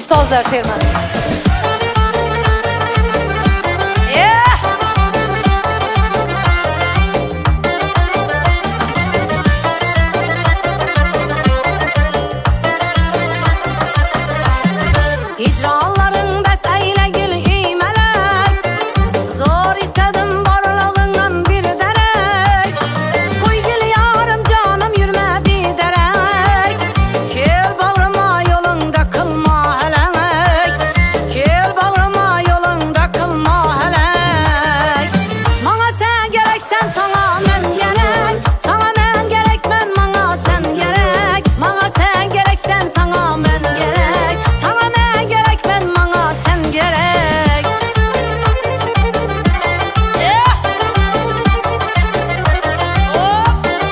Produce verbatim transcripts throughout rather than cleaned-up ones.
ustozlar termasi. Hicranların bes eyle gül imelek, zor istedim varlığından bir delek. Koy gül yarım canım yürüme bir derek, gel bağrıma yolunda kılma helek, gel bağrıma yolunda kılma helek. Bana sen gerek sen sana men gerek, sana men gerek ben bana sen gerek. Bana sen gerek sen sana men gerek, sana men gerek ben bana sen gerek. Yeah. Oh.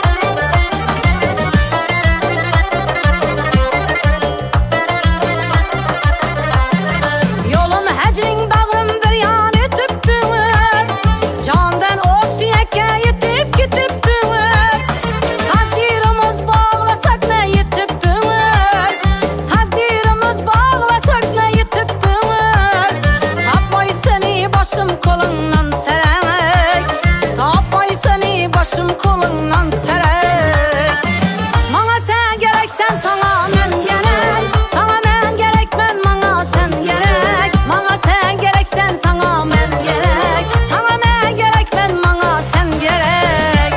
Yolum hecrin bağrım bir yan etip dönür, candan ok süyekke yetip gitip dönür. Takdirimiz bağlasak ne yetip dönür, takdirimiz bağlasak ne yetip dönür. Tapmay seni başım kolundan serek, tapmay seni başım kolundan serek. Bana sen gerek sen sana men gerek, sana men gerek ben bana sen gerek. Bana sen gerek sen sana men gerek, sana men gerek ben bana sen gerek.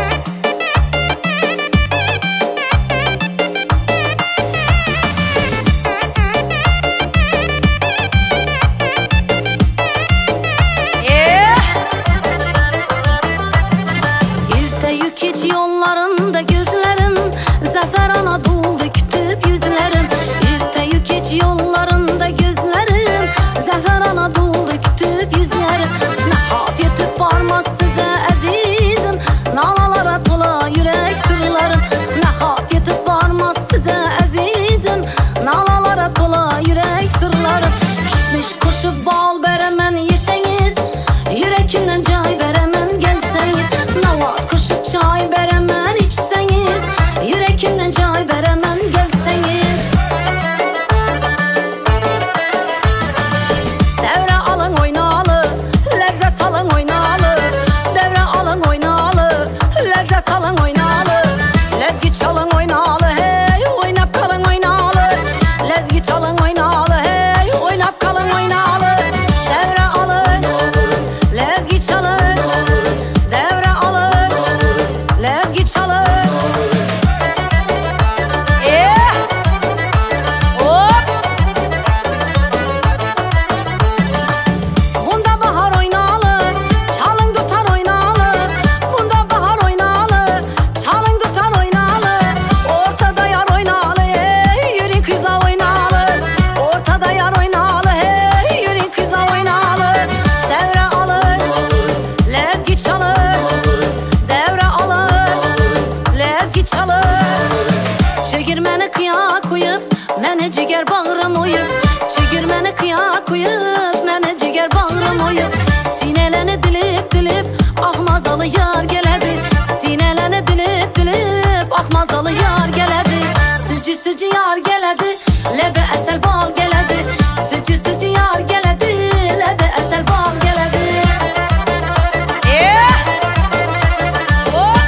Yeah. İrte yükeç yollarında gözlerim, zafer Anadolu kütüp yüzlerim. İrte yükeç yollarında gözlerim, zafer Anadolu kütüp yüzlerim. Nahat yetip varmaz size azizim, nalalara tola yürek sırlarım. Nahat yetip varmaz size azizim, nalalara tola yürek sırlarım. Kişmiş koşup bal beremen yeseniz, yürekinden cay beremen gelseniz. Navat koşup çay beremen içseniz, yürekinden cay beremen gelseniz. Devre alın oynalı, lezzet salın oynalı. Devre alın oynalı, lezzet salın oynalı. Lezgi çalın oynalı, hey oynap kalın oynalı. Lezgi çalın oynalı, hey oynap kalın oynalı. Devre alın, lezgi çalın. Devre alın, lezgi çalın. Yeah. Hop. Bunda bahar oynalı, çalın tutar oynalı. Bunda bahar oynalı, çalın tutar oynalı. Ortada yar oynalı, hey yürü kıza oynalı. Ortada yar oynalı, hey yürü kıza oynalı. Devre alın, lezgi çalın. Devre alın, lezgi çalın. Çekirmeni kıya koyup, mene ciger bağrım oyup. Çekirmeni kıya koyup, mene ciger bağrım oyup. Sineleni dilip dilip, ahmazalı yar geledi. Sineleni dilip dilip, ahmazalı yar geledi. Sücü sücü yar geledi, lebe esel bal geledi. Sücü sücü yar geledi, lebe esel bal geledi. Yeah. Hop.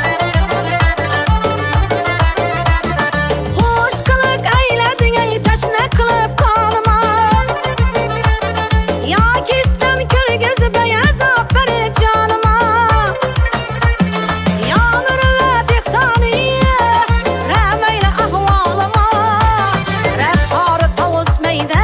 Hoş kılık eyledin ey teşne kılıp kanıma. Ya kistem kör gözü beyaz ap verip canıma. Yanır ve dihsaniye, remeyle ahvalıma. Reftarı tavus meyde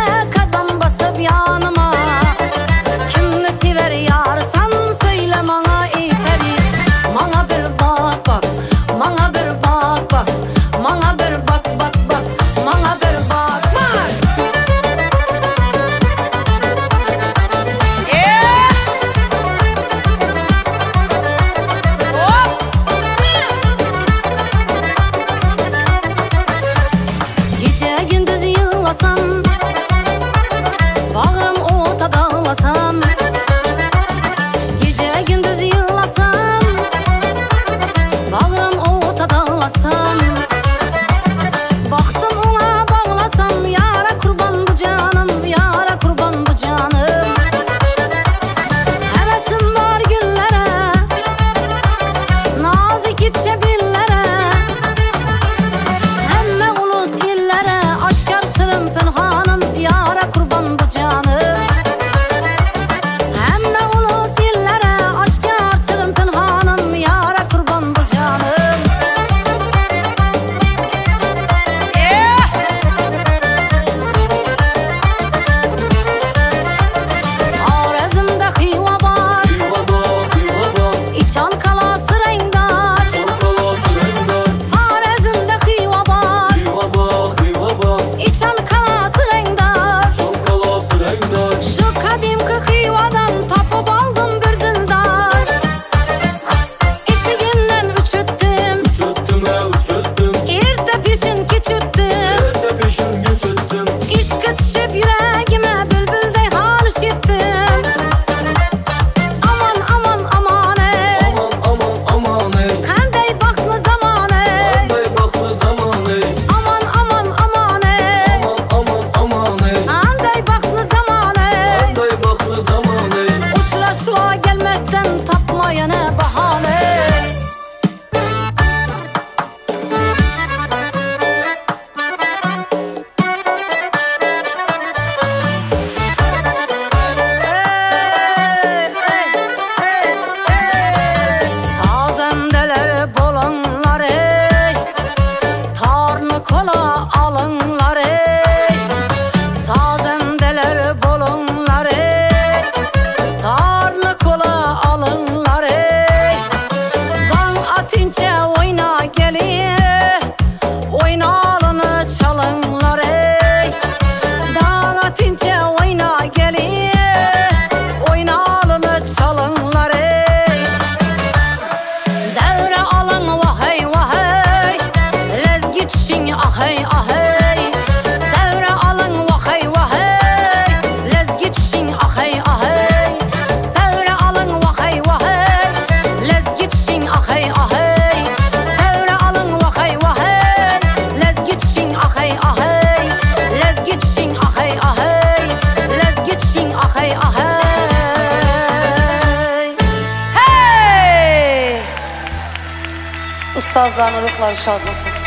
sazların ruhları şad olsun.